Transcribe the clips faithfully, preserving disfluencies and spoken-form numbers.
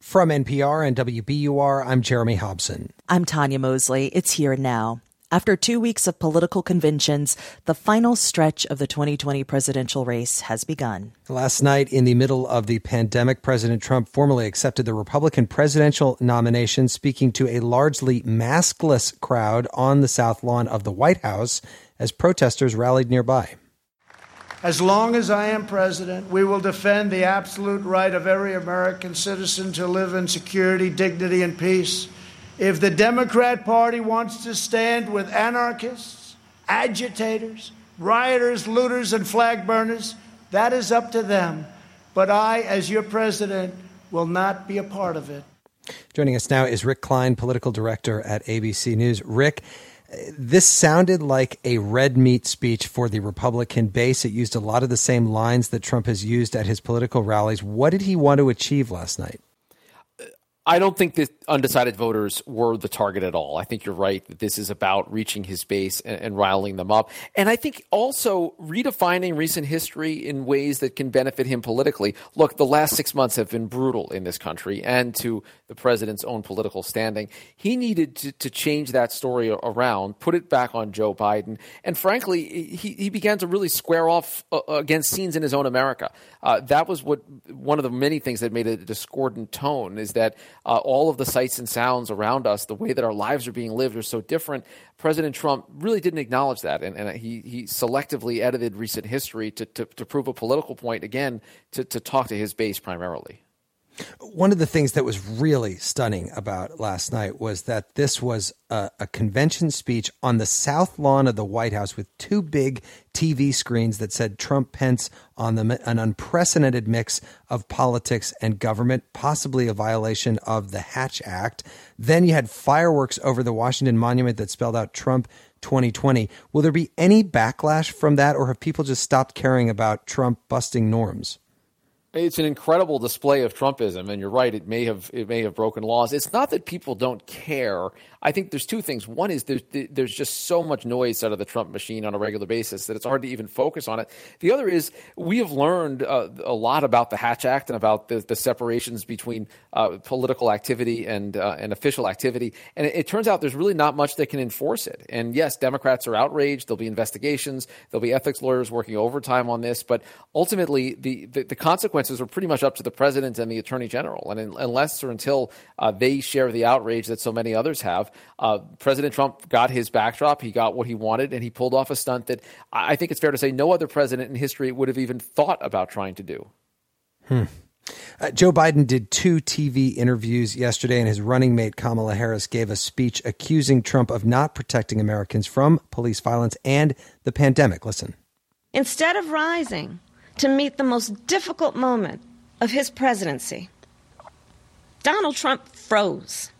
From N P R and W B U R, I'm Jeremy Hobson. I'm Tanya Mosley. It's Here and Now. After two weeks of political conventions, the final stretch of the twenty twenty presidential race has begun. Last night, in the middle of the pandemic, President Trump formally accepted the Republican presidential nomination, speaking to a largely maskless crowd on the South Lawn of the White House as protesters rallied nearby. As long as I am president, we will defend the absolute right of every American citizen to live in security, dignity, and peace. If the Democrat Party wants to stand with anarchists, agitators, rioters, looters, and flag burners, that is up to them. But I, as your president, will not be a part of it. Joining us now is Rick Klein, political director at A B C News. Rick, this sounded like a red meat speech for the Republican base. It used a lot of the same lines that Trump has used at his political rallies. What did he want to achieve last night? I don't think that undecided voters were the target at all. I think you're right that this is about reaching his base and, and riling them up. And I think also redefining recent history in ways that can benefit him politically. Look, the last six months have been brutal in this country and to the president's own political standing. He needed to, to change that story around, put it back on Joe Biden. And frankly, he, he began to really square off uh, against scenes in his own America. Uh, that was what one of the many things that made it a discordant tone is that Uh, all of the sights and sounds around us, the way that our lives are being lived are so different. President Trump really didn't acknowledge that. And, and he, he selectively edited recent history to, to, to prove a political point, again, to, to talk to his base primarily. One of the things that was really stunning about last night was that this was a, a convention speech on the South Lawn of the White House with two big T V screens that said Trump Pence on them, an unprecedented mix of politics and government, possibly a violation of the Hatch Act. Then you had fireworks over the Washington Monument that spelled out Trump twenty twenty. Will there be any backlash from that, or have people just stopped caring about Trump busting norms? It's an incredible display of Trumpism, and you're right, it may have it may have broken laws. It's not that people don't care. I think there's two things. One is there's, there's just so much noise out of the Trump machine on a regular basis that it's hard to even focus on it. The other is we have learned uh, a lot about the Hatch Act and about the, the separations between uh, political activity and uh, and official activity. And it, it turns out there's really not much that can enforce it. And yes, Democrats are outraged. There'll be investigations. There'll be ethics lawyers working overtime on this. But ultimately, the, the, the consequences are pretty much up to the president and the attorney general. And in, unless or until uh, they share the outrage that so many others have, Uh, President Trump got his backdrop. He got what he wanted, and he pulled off a stunt that I think it's fair to say no other president in history would have even thought about trying to do. Hmm. Uh, Joe Biden did two T V interviews yesterday, and his running mate Kamala Harris gave a speech accusing Trump of not protecting Americans from police violence and the pandemic. Listen. Instead of rising to meet the most difficult moment of his presidency, Donald Trump froze.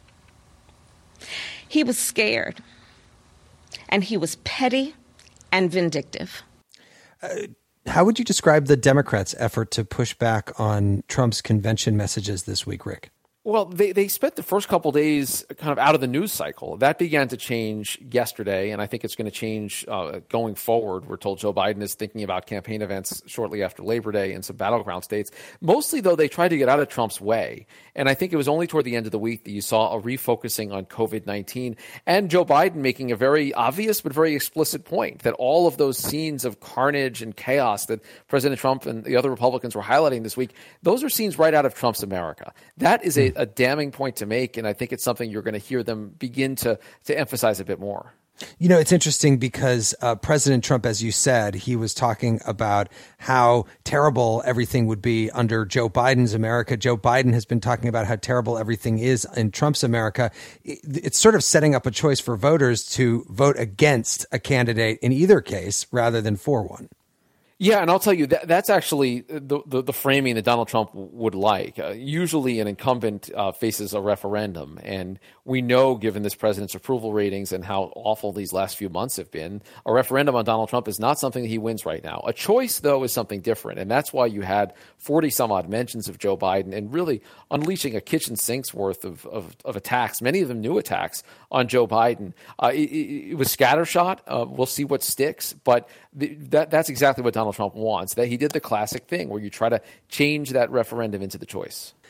He was scared, and he was petty and vindictive. Uh, how would you describe the Democrats' effort to push back on Trump's convention messages this week, Rick? Well, they, they spent the first couple of days kind of out of the news cycle. That began to change yesterday, and I think it's going to change uh, going forward. We're told Joe Biden is thinking about campaign events shortly after Labor Day in some battleground states. Mostly, though, they tried to get out of Trump's way. And I think it was only toward the end of the week that you saw a refocusing on covid nineteen and Joe Biden making a very obvious but very explicit point that all of those scenes of carnage and chaos that President Trump and the other Republicans were highlighting this week, those are scenes right out of Trump's America. That is a, a damning point to make, and I think it's something you're going to hear them begin to, to emphasize a bit more. You know, it's interesting because uh, President Trump, as you said, he was talking about how terrible everything would be under Joe Biden's America. Joe Biden has been talking about how terrible everything is in Trump's America. It's sort of setting up a choice for voters to vote against a candidate in either case rather than for one. Yeah, and I'll tell you, that that's actually the, the, the framing that Donald Trump would like. Uh, usually an incumbent uh, faces a referendum, and we know, given this president's approval ratings and how awful these last few months have been, a referendum on Donald Trump is not something that he wins right now. A choice, though, is something different, and that's why you had forty-some-odd mentions of Joe Biden and really unleashing a kitchen sink's worth of, of, of attacks, many of them new attacks, on Joe Biden. Uh, it, it, it was scattershot. Uh, we'll see what sticks, but the, that that's exactly what Donald Trump wants. That he did the classic thing where you try to change that referendum into the choice.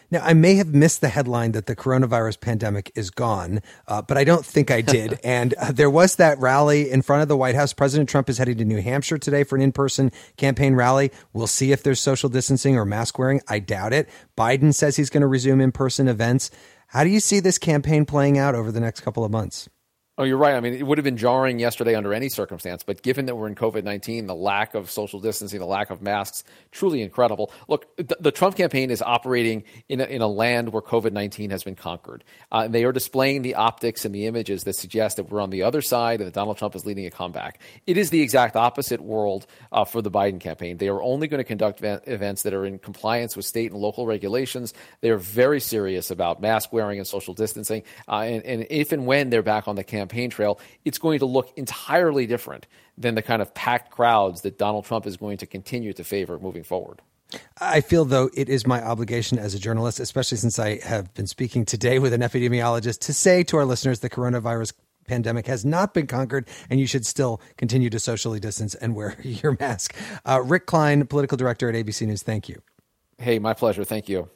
Now, I may have missed the headline that the coronavirus pandemic is gone, uh, but I don't think I did. And uh, there was that rally in front of the White House. President Trump is heading to New Hampshire today for an in-person campaign rally. We'll see if there's social distancing or mask wearing. I doubt it. Biden says he's going to resume in-person events. How do you see this campaign playing out over the next couple of months? Oh, you're right. I mean, it would have been jarring yesterday under any circumstance, but given that we're in COVID nineteen, the lack of social distancing, the lack of masks, truly incredible. Look, the, the Trump campaign is operating in a, in a land where COVID nineteen has been conquered. Uh, and they are displaying the optics and the images that suggest that we're on the other side and that Donald Trump is leading a comeback. It is the exact opposite world uh, for the Biden campaign. They are only going to conduct event, events that are in compliance with state and local regulations. They are very serious about mask wearing and social distancing. Uh, and, and if and when they're back on the campaign campaign trail, it's going to look entirely different than the kind of packed crowds that Donald Trump is going to continue to favor moving forward. I feel, though, it is my obligation as a journalist, especially since I have been speaking today with an epidemiologist, to say to our listeners the coronavirus pandemic has not been conquered, and you should still continue to socially distance and wear your mask. Uh, Rick Klein, political director at A B C News, thank you. Hey, my pleasure. Thank you.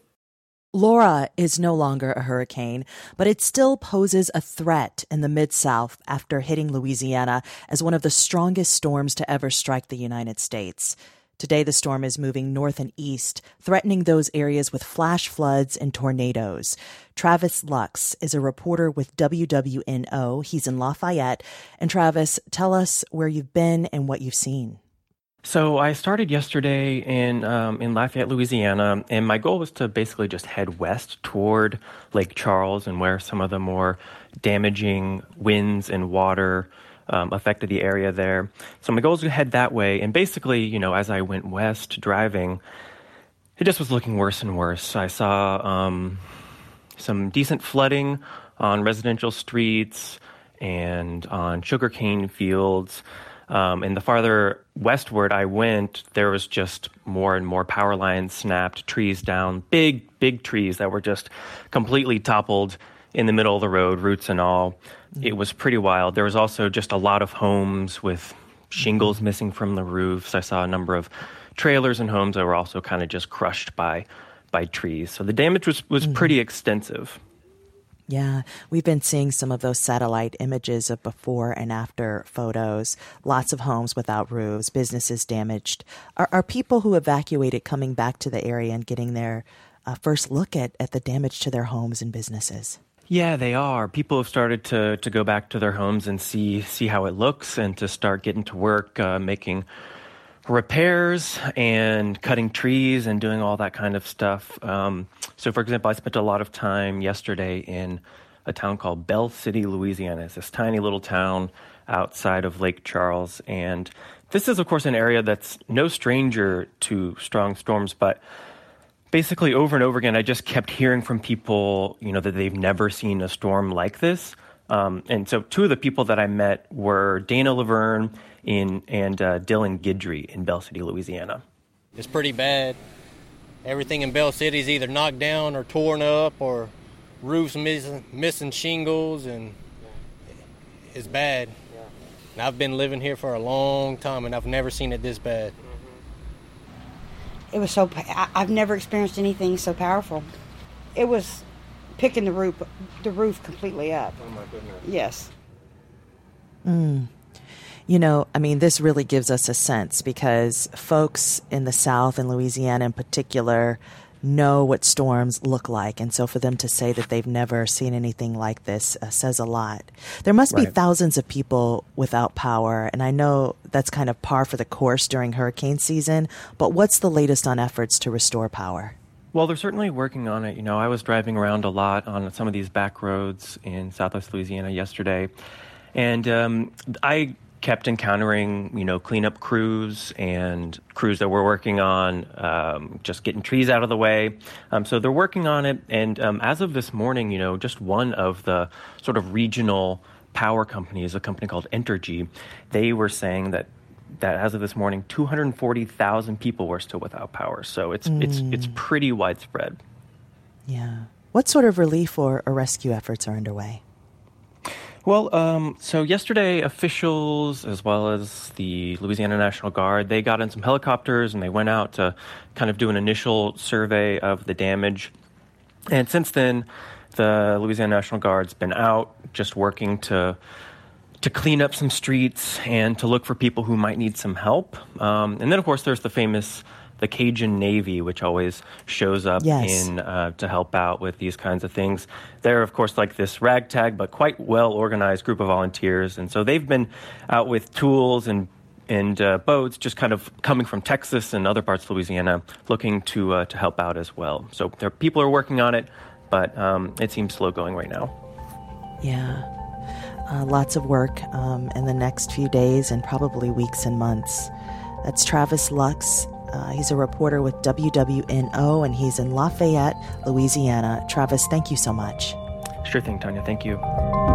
Laura is no longer a hurricane, but it still poses a threat in the Mid-South after hitting Louisiana as one of the strongest storms to ever strike the United States. Today, the storm is moving north and east, threatening those areas with flash floods and tornadoes. Travis Lux is a reporter with W W N O. He's in Lafayette. And Travis, tell us where you've been and what you've seen. So I started yesterday in um, in Lafayette, Louisiana, and my goal was to basically just head west toward Lake Charles and where some of the more damaging winds and water um, affected the area there. So my goal was to head that way, and basically, you know, as I went west driving, it just was looking worse and worse. I saw um, some decent flooding on residential streets and on sugarcane fields. Um, and the farther westward I went, there was just more and more power lines snapped, trees down, big, big trees that were just completely toppled in the middle of the road, roots and all. Mm-hmm. It was pretty wild. There was also just a lot of homes with shingles missing from the roofs. I saw a number of trailers and homes that were also kind of just crushed by by trees. So the damage was, was mm-hmm. pretty extensive. Yeah, we've been seeing some of those satellite images of before and after photos. Lots of homes without roofs, businesses damaged. Are, are people who evacuated coming back to the area and getting their uh, first look at, at the damage to their homes and businesses? Yeah, they are. People have started to, to go back to their homes and see see how it looks and to start getting to work, uh, making repairs and cutting trees and doing all that kind of stuff. Um, so, for example, I spent a lot of time yesterday in a town called Bell City, Louisiana. It's this tiny little town outside of Lake Charles. And this is, of course, an area that's no stranger to strong storms, but basically over and over again, I just kept hearing from people, you know, that they've never seen a storm like this. Um, and so two of the people that I met were Dana Laverne in and uh, Dylan Guidry in Bell City, Louisiana. It's pretty bad. Everything in Bell City is either knocked down or torn up, or roofs missing, missing shingles, and it's bad. And I've been living here for a long time, and I've never seen it this bad. It was so. I've never experienced anything so powerful. It was picking the roof, the roof completely up. Oh my goodness. Yes. Mm. You know, I mean, this really gives us a sense because folks in the South and Louisiana in particular know what storms look like. And so for them to say that they've never seen anything like this uh, says a lot. There must be right. thousands of people without power. And I know that's kind of par for the course during hurricane season. But what's the latest on efforts to restore power? Well, they're certainly working on it. You know, I was driving around a lot on some of these back roads in Southwest Louisiana yesterday. And um, I kept encountering, you know, cleanup crews and crews that were working on um, just getting trees out of the way. Um, so they're working on it. And um, as of this morning, you know, just one of the sort of regional power companies, a company called Entergy, they were saying that that as of this morning, two hundred forty thousand people were still without power. So it's mm. it's it's pretty widespread. Yeah. What sort of relief or, or rescue efforts are underway? Well, um, so yesterday, officials, as well as the Louisiana National Guard, they got in some helicopters and they went out to kind of do an initial survey of the damage. And since then, the Louisiana National Guard's been out just working to to clean up some streets and to look for people who might need some help. Um, and then, of course, there's the famous the Cajun Navy, which always shows up yes. in uh, to help out with these kinds of things. They're, of course, like this ragtag but quite well-organized group of volunteers. And so they've been out with tools and and uh, boats just kind of coming from Texas and other parts of Louisiana looking to uh, to help out as well. So there people are working on it, but um, it seems slow going right now. Yeah. Uh, lots of work um, in the next few days and probably weeks and months. That's Travis Lux. Uh, he's a reporter with W W N O, and he's in Lafayette, Louisiana. Travis, thank you so much. Sure thing, Tanya. Thank you.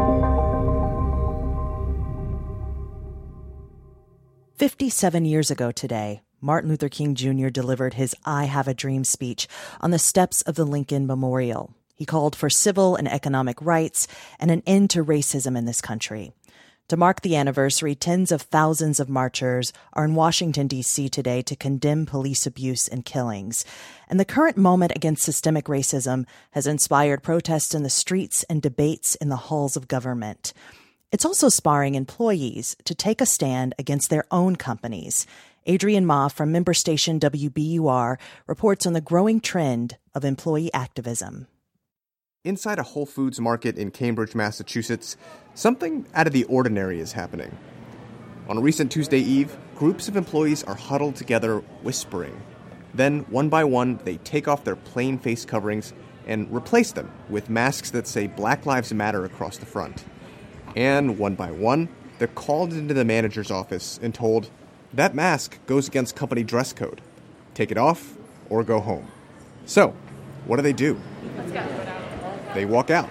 fifty-seven years ago today, Martin Luther King Junior delivered his I Have a Dream speech on the steps of the Lincoln Memorial. He called for civil and economic rights and an end to racism in this country. To mark the anniversary, tens of thousands of marchers are in Washington, D C today to condemn police abuse and killings. And the current moment against systemic racism has inspired protests in the streets and debates in the halls of government. It's also spurring employees to take a stand against their own companies. Adrian Ma from member station W B U R reports on the growing trend of employee activism. Inside a Whole Foods market in Cambridge, Massachusetts, something out of the ordinary is happening. On a recent Tuesday Eve, groups of employees are huddled together, whispering. Then, one by one, they take off their plain face coverings and replace them with masks that say Black Lives Matter across the front. And one by one, they're called into the manager's office and told, that mask goes against company dress code. Take it off or go home. So, what do they do? Let's go. They walk out.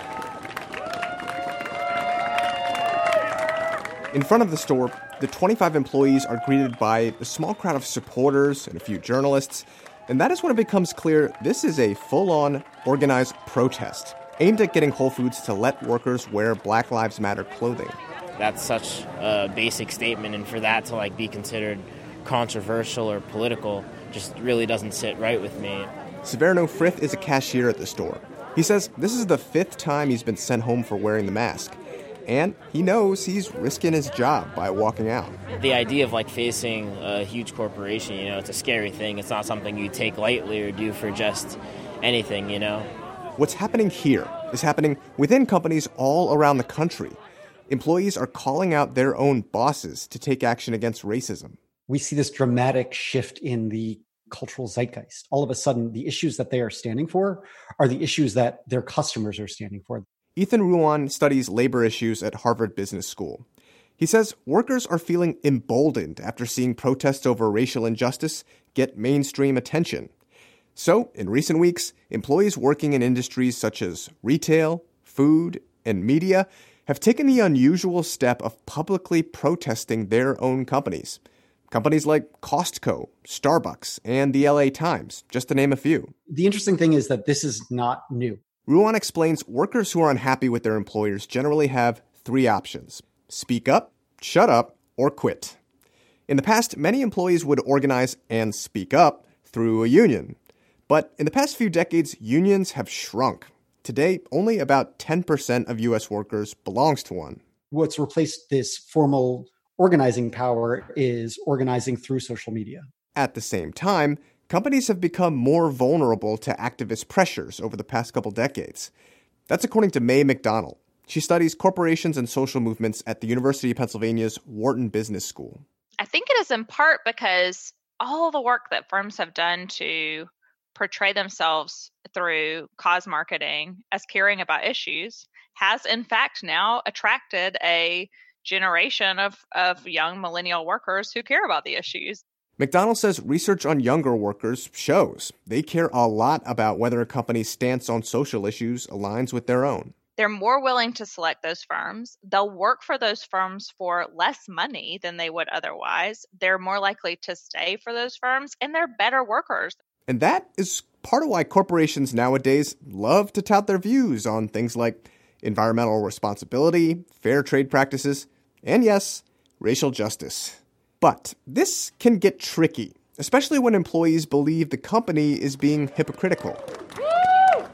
In front of the store, the twenty-five employees are greeted by a small crowd of supporters and a few journalists, and that is when it becomes clear this is a full-on, organized protest aimed at getting Whole Foods to let workers wear Black Lives Matter clothing. That's such a basic statement, and for that to like be considered controversial or political just really doesn't sit right with me. Severino Frith is a cashier at the store. He says this is the fifth time he's been sent home for wearing the mask, and he knows he's risking his job by walking out. The idea of like facing a huge corporation, you know, it's a scary thing. It's not something you take lightly or do for just anything, you know. What's happening here is happening within companies all around the country. Employees are calling out their own bosses to take action against racism. We see this dramatic shift in the cultural zeitgeist. All of a sudden, the issues that they are standing for are the issues that their customers are standing for. Ethan Ruan studies labor issues at Harvard Business School. He says workers are feeling emboldened after seeing protests over racial injustice get mainstream attention. So, in recent weeks, employees working in industries such as retail, food, and media have taken the unusual step of publicly protesting their own companies. Companies like Costco, Starbucks, and the L A Times, just to name a few. The interesting thing is that this is not new. Ruan explains workers who are unhappy with their employers generally have three options: speak up, shut up, or quit. In the past, many employees would organize and speak up through a union. But in the past few decades, unions have shrunk. Today, only about ten percent of U S workers belongs to one. What's replaced this formal organizing power is organizing through social media. At the same time, companies have become more vulnerable to activist pressures over the past couple decades. That's according to Mae McDonald. She studies corporations and social movements at the University of Pennsylvania's Wharton Business School. I think it is in part because all the work that firms have done to portray themselves through cause marketing as caring about issues has in fact now attracted a generation of, of young millennial workers who care about the issues. McDonald says research on younger workers shows they care a lot about whether a company's stance on social issues aligns with their own. They're more willing to select those firms. They'll work for those firms for less money than they would otherwise. They're more likely to stay for those firms, and they're better workers. And that is part of why corporations nowadays love to tout their views on things like environmental responsibility, fair trade practices, and yes, racial justice. But this can get tricky, especially when employees believe the company is being hypocritical.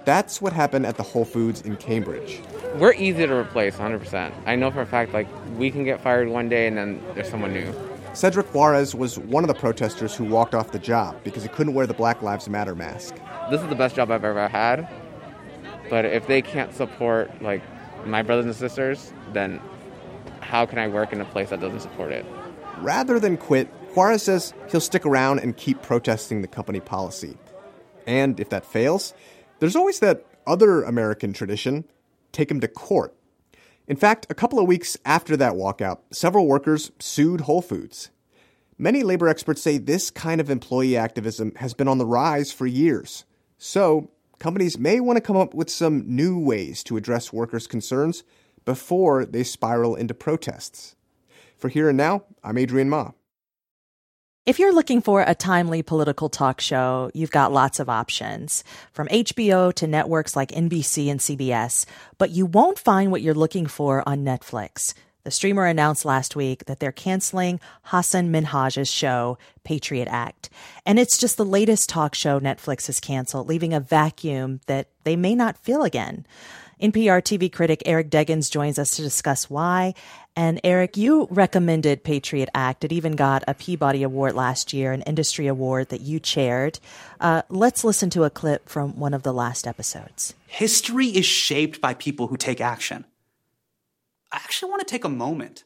That's what happened at the Whole Foods in Cambridge. We're easy to replace, one hundred percent. I know for a fact, like, we can get fired one day and then there's someone new. Cedric Juarez was one of the protesters who walked off the job because he couldn't wear the Black Lives Matter mask. This is the best job I've ever had, but if they can't support, like, my brothers and sisters, then how can I work in a place that doesn't support it? Rather than quit, Juarez says he'll stick around and keep protesting the company policy. And if that fails, there's always that other American tradition, take him to court. In fact, a couple of weeks after that walkout, several workers sued Whole Foods. Many labor experts say this kind of employee activism has been on the rise for years. So, companies may want to come up with some new ways to address workers' concerns before they spiral into protests. For Here and Now, I'm Adrian Ma. If you're looking for a timely political talk show, you've got lots of options, from H B O to networks like N B C and C B S, but you won't find what you're looking for on Netflix. The streamer announced last week that they're canceling Hasan Minhaj's show, Patriot Act. And it's just the latest talk show Netflix has canceled, leaving a vacuum that they may not fill again. N P R T V critic Eric Deggans joins us to discuss why. And Eric, you recommended Patriot Act. It even got a Peabody Award last year, an industry award that you chaired. Uh, let's listen to a clip from one of the last episodes. History is shaped by people who take action. I actually want to take a moment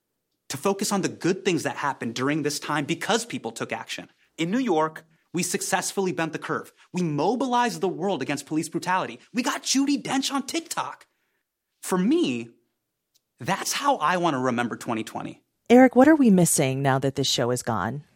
to focus on the good things that happened during this time because people took action. In New York, we successfully bent the curve. We mobilized the world against police brutality. We got Judi Dench on TikTok. For me, that's how I want to remember twenty twenty. Eric, what are we missing now that this show is gone?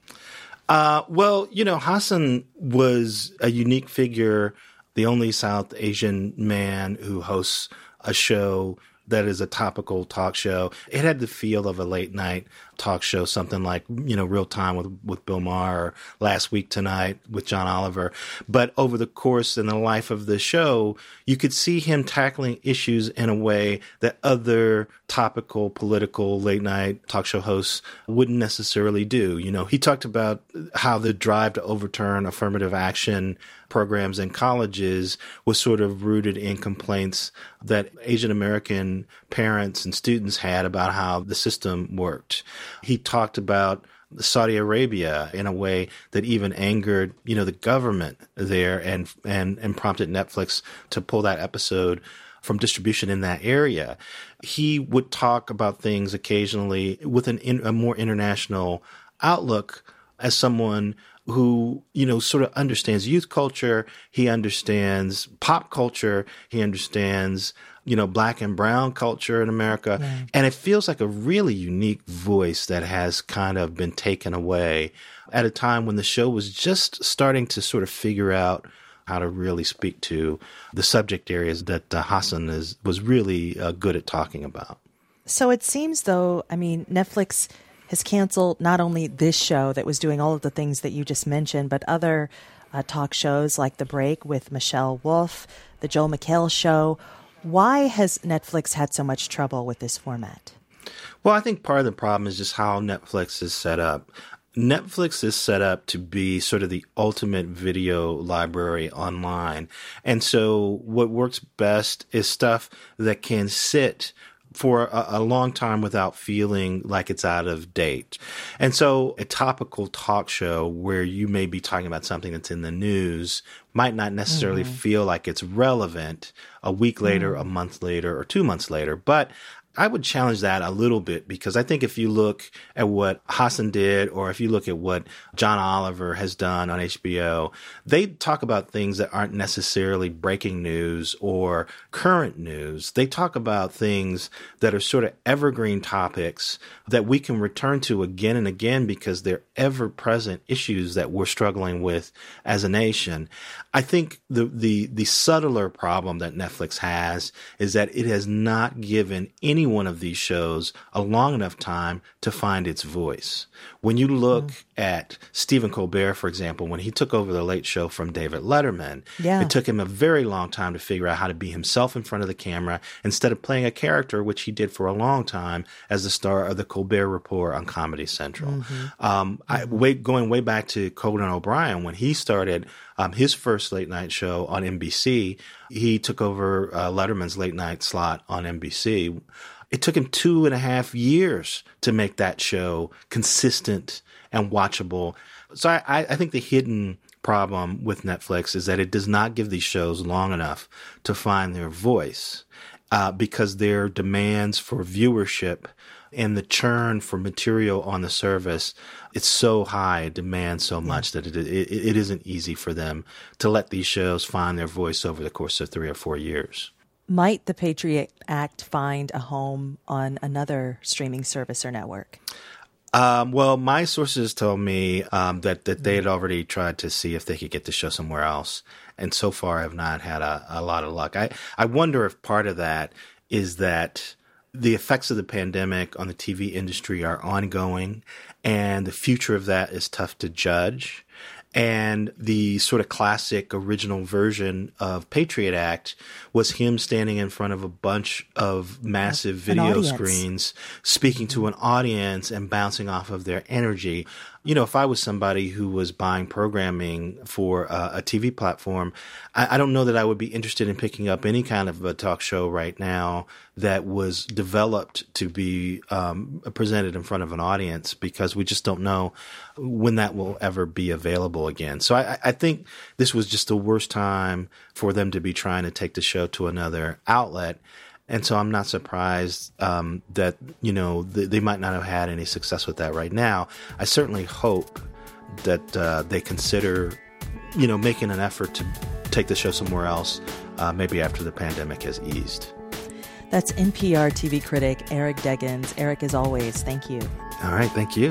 Uh, well, you know, Hasan was a unique figure, the only South Asian man who hosts a show that is a topical talk show. It had the feel of a late night talk show, something like, you know, Real Time with, with Bill Maher, or Last Week Tonight with John Oliver. But over the course and the life of the show, you could see him tackling issues in a way that other topical, political, late night talk show hosts wouldn't necessarily do. You know, he talked about how the drive to overturn affirmative action programs in colleges was sort of rooted in complaints that Asian American parents and students had about how the system worked. He talked about Saudi Arabia in a way that even angered, you know, the government there and and and prompted Netflix to pull that episode from distribution in that area. He would talk about things occasionally with an in, a more international outlook as someone who, you know, sort of understands youth culture. He understands pop culture. He understands, you know, black and brown culture in America. Yeah. And it feels like a really unique voice that has kind of been taken away at a time when the show was just starting to sort of figure out how to really speak to the subject areas that uh, Hasan is, was really uh, good at talking about. So it seems, though, I mean, Netflix has canceled not only this show that was doing all of the things that you just mentioned, but other uh, talk shows like The Break with Michelle Wolf, The Joel McHale Show. Why has Netflix had so much trouble with this format? Well, I think part of the problem is just how Netflix is set up. Netflix is set up to be sort of the ultimate video library online. And so what works best is stuff that can sit for a, a long time without feeling like it's out of date. And so a topical talk show where you may be talking about something that's in the news might not necessarily mm-hmm. feel like it's relevant a week later, mm-hmm. a month later, or two months later. But I would challenge that a little bit, because I think if you look at what Hasan did, or if you look at what John Oliver has done on H B O, they talk about things that aren't necessarily breaking news or current news. They talk about things that are sort of evergreen topics that we can return to again and again because they're ever-present issues that we're struggling with as a nation. I think the, the, the subtler problem that Netflix has is that it has not given any one of these shows a long enough time to find its voice. When you look mm. at Stephen Colbert, for example, when he took over The Late Show from David Letterman, yeah. it took him a very long time to figure out how to be himself in front of the camera instead of playing a character, which he did for a long time as the star of the Colbert Report on Comedy Central. Mm-hmm. Um, I, way, going way back to Conan O'Brien, when he started um, his first late night show on N B C. He took over uh, Letterman's late night slot on N B C. It took him two and a half years to make that show consistent and watchable. So I, I think the hidden problem with Netflix is that it does not give these shows long enough to find their voice, uh, because their demands for viewership and the churn for material on the service, it's so high, demand so much that it, it it isn't easy for them to let these shows find their voice over the course of three or four years. Might the Patriot Act find a home on another streaming service or network? Um, well, my sources told me um, that, that they had already tried to see if they could get the show somewhere else. And so far have not had a, a lot of luck. I, I wonder if part of that is that the effects of the pandemic on the T V industry are ongoing, and the future of that is tough to judge. And the sort of classic original version of Patriot Act was him standing in front of a bunch of massive video screens, speaking to an audience and bouncing off of their energy. You know, if I was somebody who was buying programming for a, a T V platform, I, I don't know that I would be interested in picking up any kind of a talk show right now that was developed to be um, presented in front of an audience, because we just don't know when that will ever be available again. So I, I think this was just the worst time for them to be trying to take the show to another outlet. And so I'm not surprised um, that, you know, th- they might not have had any success with that right now. I certainly hope that uh, they consider, you know, making an effort to take the show somewhere else, uh, maybe after the pandemic has eased. That's N P R T V critic Eric Deggans. Eric, as always, thank you. All right, thank you.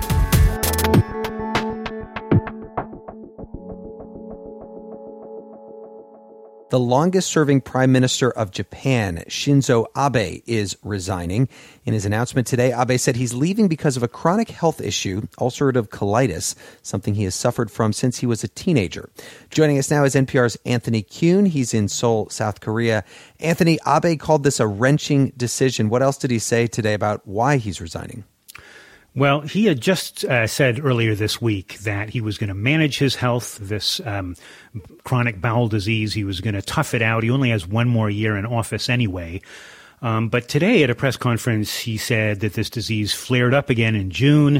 The longest-serving prime minister of Japan, Shinzo Abe, is resigning. In his announcement today, Abe said he's leaving because of a chronic health issue, ulcerative colitis, something he has suffered from since he was a teenager. Joining us now is N P R's Anthony Kuhn. He's in Seoul, South Korea. Anthony, Abe called this a wrenching decision. What else did he say today about why he's resigning? Well, he had just uh, said earlier this week that he was going to manage his health, this um, chronic bowel disease. He was going to tough it out. He only has one more year in office anyway. Um, but today at a press conference, he said that this disease flared up again in June,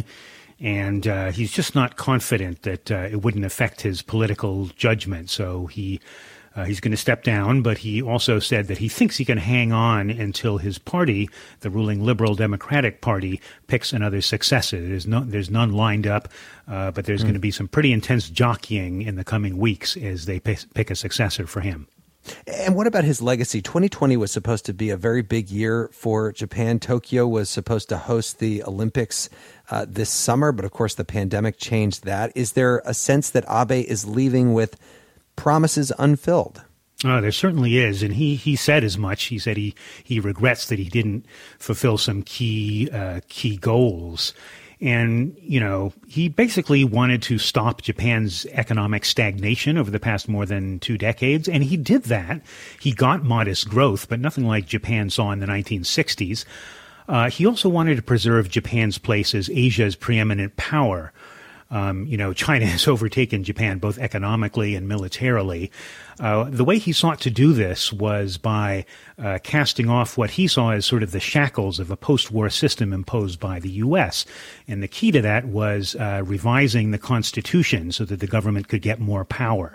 and uh, he's just not confident that uh, it wouldn't affect his political judgment. So he Uh, he's going to step down, but he also said that he thinks he can hang on until his party, the ruling Liberal Democratic Party, picks another successor. There's no, there's none lined up, uh, but there's mm. going to be some pretty intense jockeying in the coming weeks as they pick, pick a successor for him. And what about his legacy? twenty twenty was supposed to be a very big year for Japan. Tokyo was supposed to host the Olympics uh, this summer, but of course the pandemic changed that. Is there a sense that Abe is leaving with promises unfilled? Oh, there certainly is, and he, he said as much. He said he, he regrets that he didn't fulfill some key uh, key goals. And, you know, he basically wanted to stop Japan's economic stagnation over the past more than two decades, and he did that. He got modest growth, but nothing like Japan saw in the nineteen sixties. Uh, he also wanted to preserve Japan's place as Asia's preeminent power. Um, you know, China has overtaken Japan both economically and militarily. Uh, the way he sought to do this was by uh, casting off what he saw as sort of the shackles of a post-war system imposed by the U S. And the key to that was uh, revising the Constitution so that the government could get more power.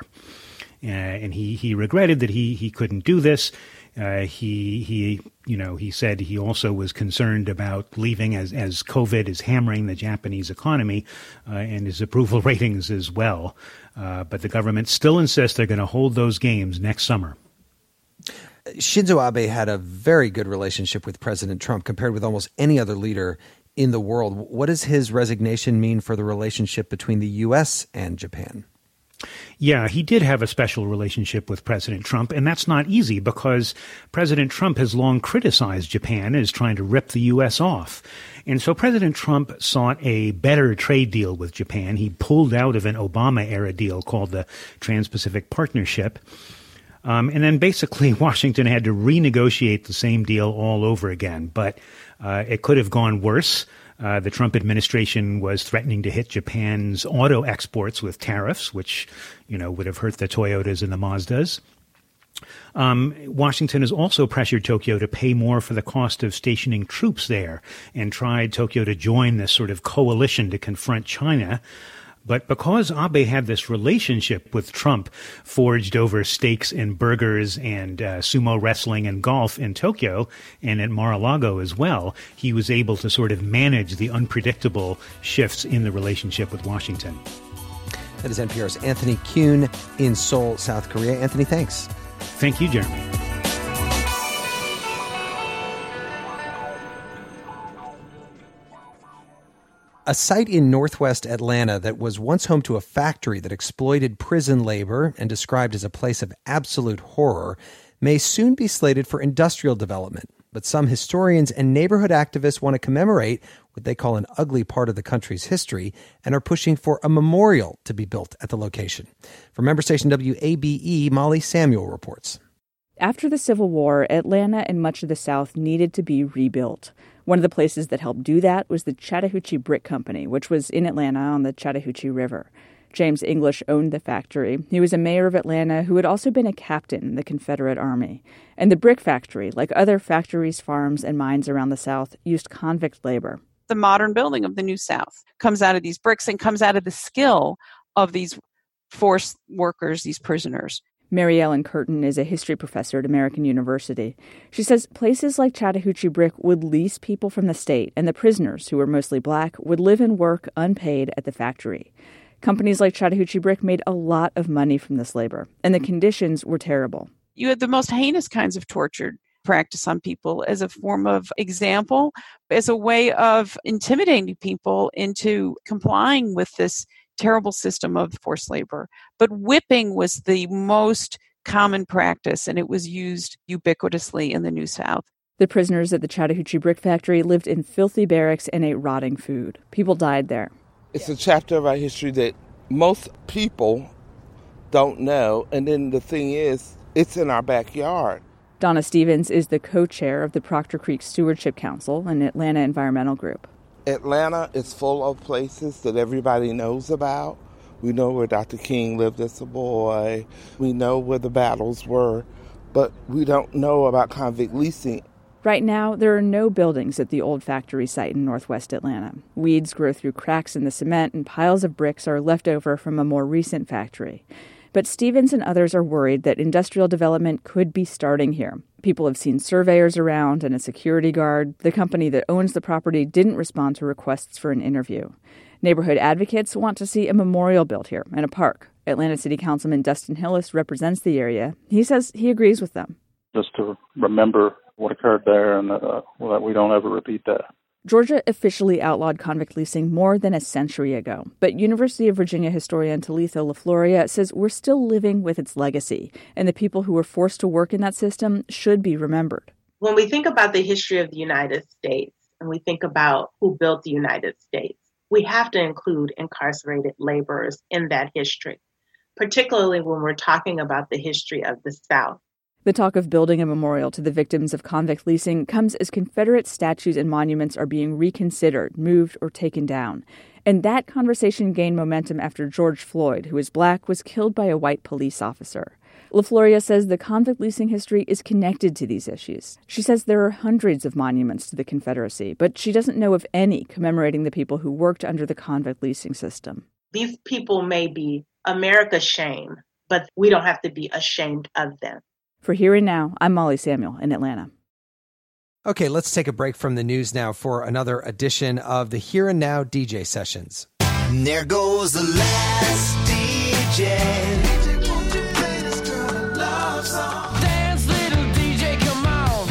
Uh, and he, he regretted that he, he couldn't do this. Uh, he, he, you know, he said he also was concerned about leaving as, as COVID is hammering the Japanese economy uh, and his approval ratings as well. Uh, but the government still insists they're going to hold those games next summer. Shinzo Abe had a very good relationship with President Trump compared with almost any other leader in the world. What does his resignation mean for the relationship between the U S and Japan? Yeah, he did have a special relationship with President Trump, and that's not easy because President Trump has long criticized Japan as trying to rip the U S off. And so President Trump sought a better trade deal with Japan. He pulled out of an Obama-era deal called the Trans-Pacific Partnership. Um, and then basically Washington had to renegotiate the same deal all over again. But uh, it could have gone worse. Uh, the Trump administration was threatening to hit Japan's auto exports with tariffs, which, you know, would have hurt the Toyotas and the Mazdas. Um, Washington has also pressured Tokyo to pay more for the cost of stationing troops there and tried Tokyo to join this sort of coalition to confront China. But because Abe had this relationship with Trump forged over steaks and burgers and uh, sumo wrestling and golf in Tokyo and at Mar-a-Lago as well, he was able to sort of manage the unpredictable shifts in the relationship with Washington. That is N P R's Anthony Kuhn in Seoul, South Korea. Anthony, thanks. Thank you, Jeremy. A site in northwest Atlanta that was once home to a factory that exploited prison labor and described as a place of absolute horror may soon be slated for industrial development. But some historians and neighborhood activists want to commemorate what they call an ugly part of the country's history and are pushing for a memorial to be built at the location. From member station W A B E, Molly Samuel reports. After the Civil War, Atlanta and much of the South needed to be rebuilt. One of the places that helped do that was the Chattahoochee Brick Company, which was in Atlanta on the Chattahoochee River. James English owned the factory. He was a mayor of Atlanta who had also been a captain in the Confederate Army. And the brick factory, like other factories, farms, and mines around the South, used convict labor. The modern building of the New South comes out of these bricks and comes out of the skill of these forced workers, these prisoners. Mary Ellen Curtin is a history professor at American University. She says places like Chattahoochee Brick would lease people from the state, and the prisoners, who were mostly black, would live and work unpaid at the factory. Companies like Chattahoochee Brick made a lot of money from this labor, and the conditions were terrible. You had the most heinous kinds of torture practiced on people as a form of example, as a way of intimidating people into complying with this terrible system of forced labor. But whipping was the most common practice, and it was used ubiquitously in the New South. The prisoners at the Chattahoochee Brick Factory lived in filthy barracks and ate rotting food. People died there. It's a chapter of our history that most people don't know, and then the thing is, it's in our backyard. Donna Stevens is the co-chair of the Proctor Creek Stewardship Council, an Atlanta environmental group. Atlanta is full of places that everybody knows about. We know where Doctor King lived as a boy. We know where the battles were, but we don't know about convict leasing. Right now, there are no buildings at the old factory site in northwest Atlanta. Weeds grow through cracks in the cement, and piles of bricks are left over from a more recent factory. But Stevens and others are worried that industrial development could be starting here. People have seen surveyors around and a security guard. The company that owns the property didn't respond to requests for an interview. Neighborhood advocates want to see a memorial built here and a park. Atlanta City Councilman Dustin Hillis represents the area. He says he agrees with them. Just to remember what occurred there and uh, that we don't ever repeat that. Georgia officially outlawed convict leasing more than a century ago, but University of Virginia historian Talitha LaFloria says we're still living with its legacy, and the people who were forced to work in that system should be remembered. When we think about the history of the United States, and we think about who built the United States, we have to include incarcerated laborers in that history, particularly when we're talking about the history of the South. The talk of building a memorial to the victims of convict leasing comes as Confederate statues and monuments are being reconsidered, moved, or taken down. And that conversation gained momentum after George Floyd, who is black, was killed by a white police officer. LaFloria says the convict leasing history is connected to these issues. She says there are hundreds of monuments to the Confederacy, but she doesn't know of any commemorating the people who worked under the convict leasing system. These people may be America's shame, but we don't have to be ashamed of them. For Here and Now, I'm Molly Samuel in Atlanta. Okay, let's take a break from the news now for another edition of the Here and Now D J Sessions. And there goes the last D J. Dance, little D J, come on.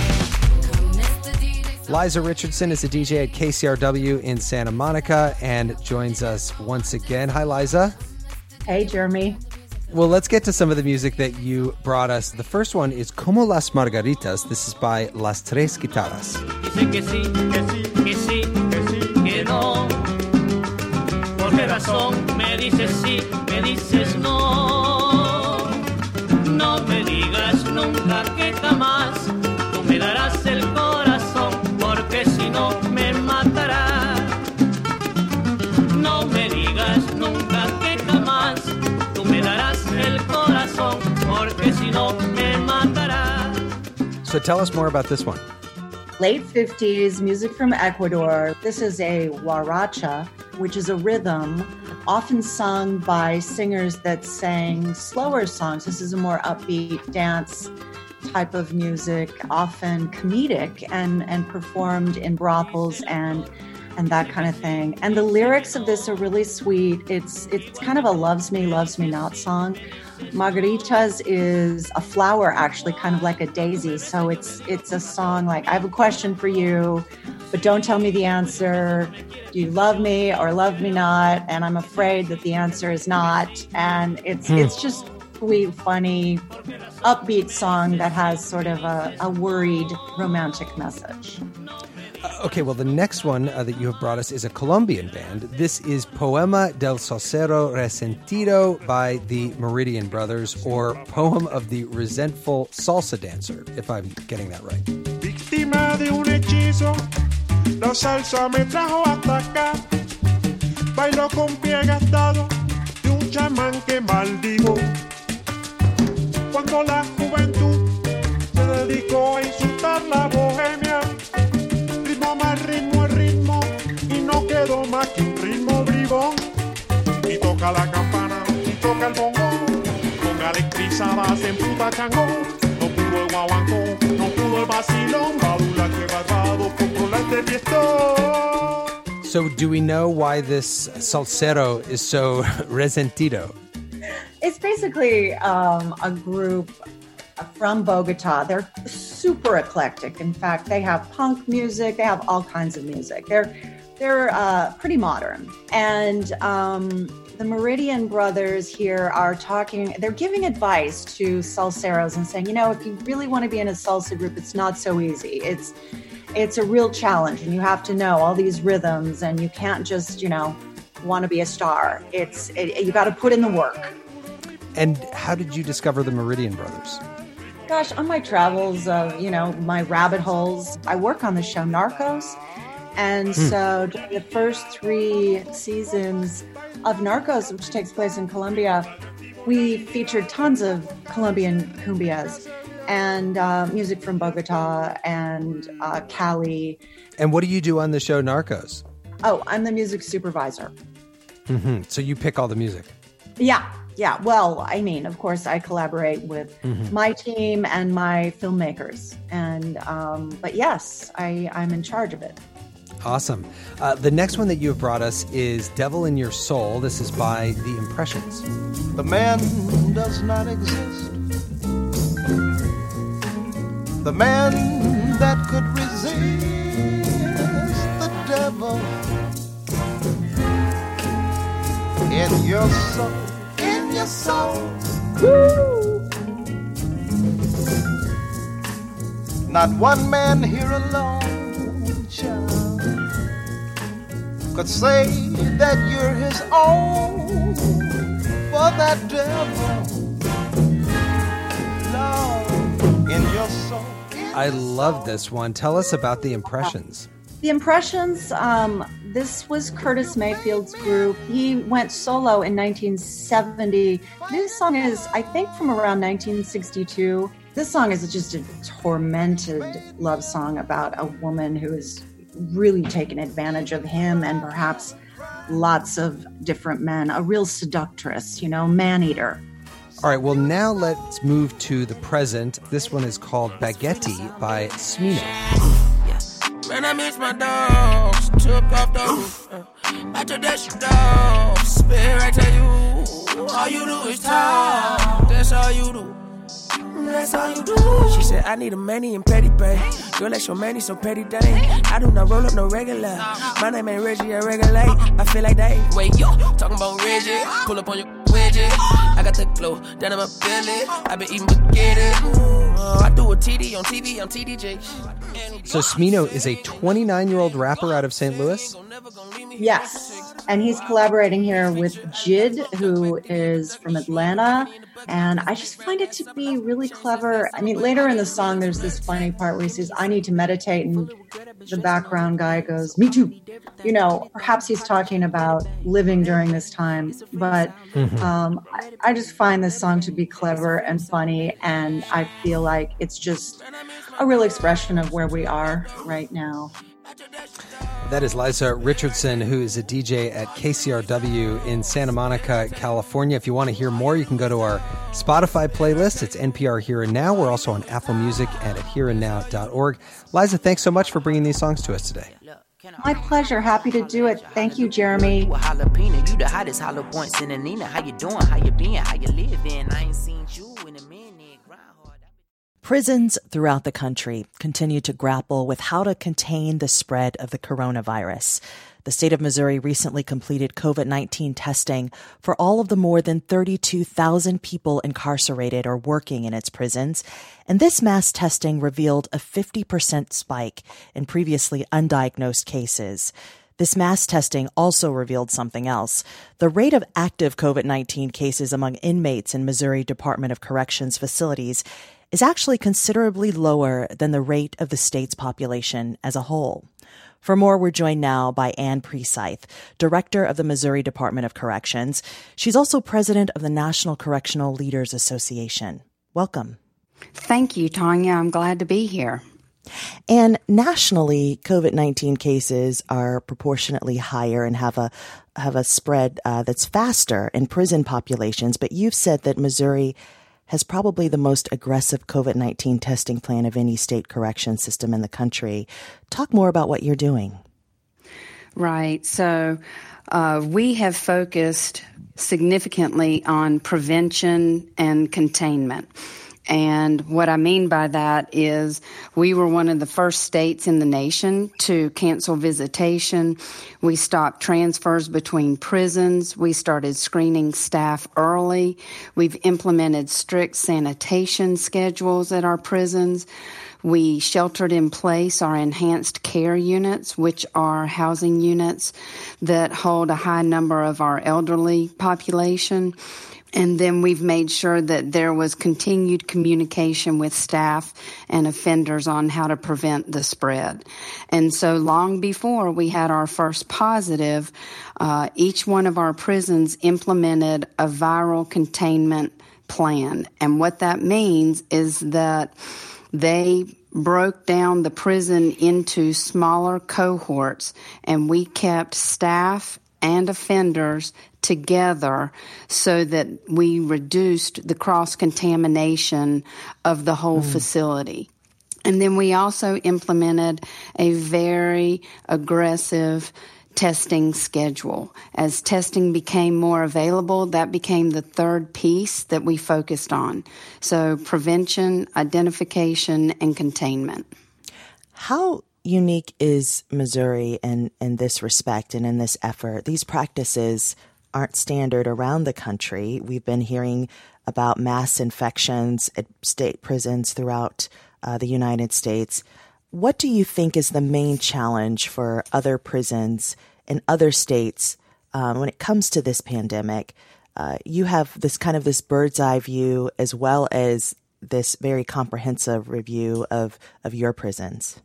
Liza Richardson is a D J at K C R W in Santa Monica and joins us once again. Hi, Liza. Hey, Jeremy. Well, let's get to some of the music that you brought us. The first one is Como las Margaritas. This is by Las Tres Guitarras. Dice que sí, que sí, que sí, que sí, que no. ¿Por qué razón me dices sí, me dices no? No me digas nunca que jamás tú me darás el corazón, porque si no me matarás. So tell us more about this one. Late fifties, music from Ecuador. This is a huaracha, which is a rhythm often sung by singers that sang slower songs. This is a more upbeat dance type of music, often comedic and, and performed in brothels and and that kind of thing. And the lyrics of this are really sweet. It's it's kind of a loves me, loves me not song. Margaritas is a flower, actually, kind of like a daisy. So it's it's a song like, I have a question for you, but don't tell me the answer. Do you love me or love me not? And I'm afraid that the answer is not. And it's hmm. it's just sweet, funny, upbeat song that has sort of a, a worried romantic message. Uh, okay, well, the next one uh, that you have brought us is a Colombian band. This is Poema del Salsero Resentido by the Meridian Brothers, or Poem of the Resentful Salsa Dancer, if I'm getting that right. Víctima de un hechizo, la salsa me trajo hasta acá. Bailo con pie gastado de un chamán que maldigo. Cuando la juventud se dedicó a insultar la bohemia, ritmo más ritmo es ritmo y no quedó más que un ritmo bribón. Y toca la campana y toca el bongón, con electrizadas en puta changón. No pudo el guaguancó, no pudo el vacilón, badula que barbado controla este fiestón. So do we know why this salsero is so resentido? It's basically um, a group from Bogota. They're super eclectic. In fact, they have punk music. They have all kinds of music. They're they're uh, pretty modern. And um, the Meridian Brothers here are talking, they're giving advice to salseros and saying, you know, if you really want to be in a salsa group, it's not so easy. It's it's a real challenge, and you have to know all these rhythms, and you can't just, you know, want to be a star. It's it, you got to put in the work. And how did you discover the Meridian Brothers? Gosh, on my travels of, you know, my rabbit holes, I work on the show Narcos. And hmm. so during the first three seasons of Narcos, which takes place in Colombia, we featured tons of Colombian cumbias and uh, music from Bogota and uh, Cali. And what do you do on the show Narcos? Oh, I'm the music supervisor. Mm-hmm. So you pick all the music? Yeah. Yeah, well, I mean, of course, I collaborate with mm-hmm. my team and my filmmakers. And, um, but yes, I, I'm in charge of it. Awesome. Uh, the next one that you have brought us is Devil in Your Soul. This is by The Impressions. The man does not exist. The man that could resist the devil in your soul. Your soul. Woo! Not one man here alone, child, could say that you're his own. For that devil, love in your soul. I love this one. Tell us about The Impressions. The Impressions, um, this was Curtis Mayfield's group. He went solo in nineteen seventy. This song is, I think, from around nineteen sixty-two. This song is just a tormented love song about a woman who is really taken advantage of him and perhaps lots of different men. A real seductress, you know, man-eater. All right, well, now let's move to the present. This one is called Baguetti by Smino. Man, I miss my dogs. Took off the roof. Uh, after that, you dog. Spit right to you. All you do is talk. That's all you do. That's all you do. She said, I need a manny and petty bay. Girl, that's your manny, so petty dang. I do not roll up no regular. My name ain't Reggie, I regulate. I feel like they. Wait, yo, talking about Reggie. Pull up on your widget. I got the glow down in my belly. I been eating spaghetti. Uh, I do a T D on T V, I'm T D J. So Smino is a twenty-nine-year-old rapper out of Saint Louis? Yes, and he's collaborating here with Jid, who is from Atlanta, and I just find it to be really clever. I mean, later in the song, there's this funny part where he says, I need to meditate, and the background guy goes, me too. You know, perhaps he's talking about living during this time, but mm-hmm. um, I, I just find this song to be clever and funny, and I feel like it's just a real expression of where we are right now. That is Liza Richardson, who is a D J at K C R W in Santa Monica, California. If you want to hear more, you can go to our Spotify playlist. It's N P R Here and Now. We're also on Apple Music and at here and now dot org. Liza, thanks so much for bringing these songs to us today. My pleasure. Happy to do it. Thank you, Jeremy. You the hottest hollow points in the Nina. How you doing? How you been? How you living? I ain't seen you in a minute. Prisons throughout the country continue to grapple with how to contain the spread of the coronavirus. The state of Missouri recently completed COVID nineteen testing for all of the more than thirty-two thousand people incarcerated or working in its prisons. And this mass testing revealed a fifty percent spike in previously undiagnosed cases. This mass testing also revealed something else. The rate of active COVID nineteen cases among inmates in Missouri Department of Corrections facilities is actually considerably lower than the rate of the state's population as a whole. For more, we're joined now by Ann Precythe, Director of the Missouri Department of Corrections. She's also President of the National Correctional Leaders Association. Welcome. Thank you, Tanya. I'm glad to be here. And nationally, COVID nineteen cases are proportionately higher and have a have a spread uh, that's faster in prison populations. But you've said that Missouri has probably the most aggressive COVID nineteen testing plan of any state correction system in the country. Talk more about what you're doing. Right. So uh, we have focused significantly on prevention and containment. And what I mean by that is we were one of the first states in the nation to cancel visitation. We stopped transfers between prisons. We started screening staff early. We've implemented strict sanitation schedules at our prisons. We sheltered in place our enhanced care units, which are housing units that hold a high number of our elderly population. And then we've made sure that there was continued communication with staff and offenders on how to prevent the spread. And so long before we had our first positive, uh, each one of our prisons implemented a viral containment plan. And what that means is that they broke down the prison into smaller cohorts, and we kept staff and offenders together so that we reduced the cross-contamination of the whole mm. facility. And then we also implemented a very aggressive testing schedule. As testing became more available, that became the third piece that we focused on. So prevention, identification, and containment. How unique is Missouri in, in this respect and in this effort? These practices aren't standard around the country. We've been hearing about mass infections at state prisons throughout uh, the United States. What do you think is the main challenge for other prisons in other states um, when it comes to this pandemic? Uh, you have this kind of this bird's eye view as well as this very comprehensive review of, of your prisons.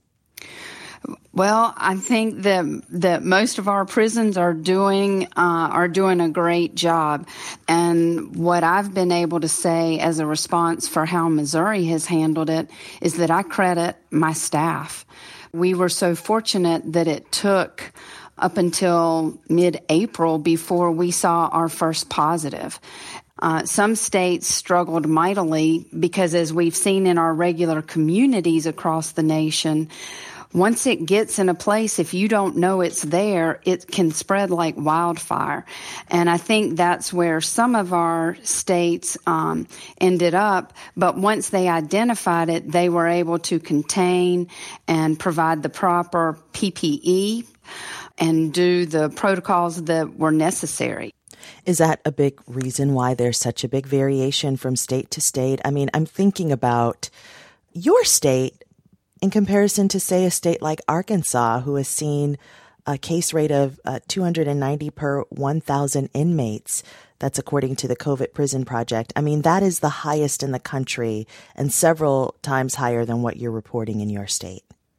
Well, I think that that most of our prisons are doing uh, are doing a great job, and what I've been able to say as a response for how Missouri has handled it is that I credit my staff. We were so fortunate that it took up until mid-April before we saw our first positive. Uh, some states struggled mightily because, as we've seen in our regular communities across the nation, once it gets in a place, if you don't know it's there, it can spread like wildfire. And I think that's where some of our states um, ended up. But once they identified it, they were able to contain and provide the proper P P E and do the protocols that were necessary. Is that a big reason why there's such a big variation from state to state? I mean, I'm thinking about your state in comparison to, say, a state like Arkansas, who has seen a case rate of uh, two hundred ninety per one thousand inmates. That's according to the COVID Prison Project. I mean, that is the highest in the country and several times higher than what you're reporting in your state.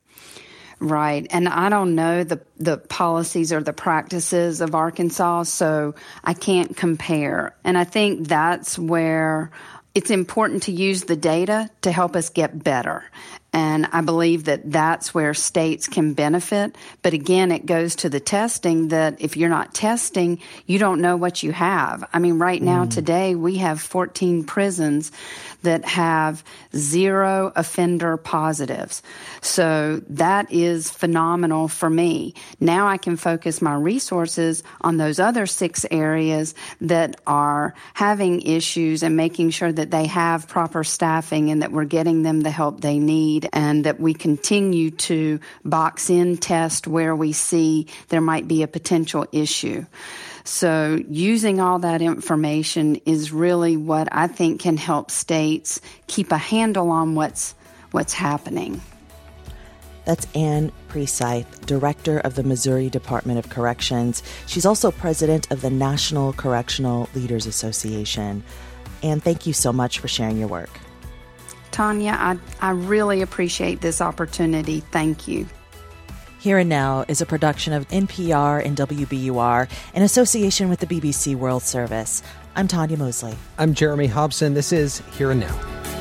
Right. And I don't know the, the policies or the practices of Arkansas, so I can't compare. And I think that's where it's important to use the data to help us get better. And I believe that that's where states can benefit. But again, it goes to the testing that if you're not testing, you don't know what you have. I mean, right now, mm. today, we have fourteen prisons that have zero offender positives. So that is phenomenal for me. Now I can focus my resources on those other six areas that are having issues and making sure that they have proper staffing and that we're getting them the help they need, and that we continue to box in test where we see there might be a potential issue. So using all that information is really what I think can help states keep a handle on what's what's happening. That's Ann Precythe, Director of the Missouri Department of Corrections. She's also President of the National Correctional Leaders Association. Ann, thank you so much for sharing your work. Tanya, I, I really appreciate this opportunity. Thank you. Here and Now is a production of N P R and W B U R in association with the B B C World Service. I'm Tanya Mosley. I'm Jeremy Hobson. This is Here and Now.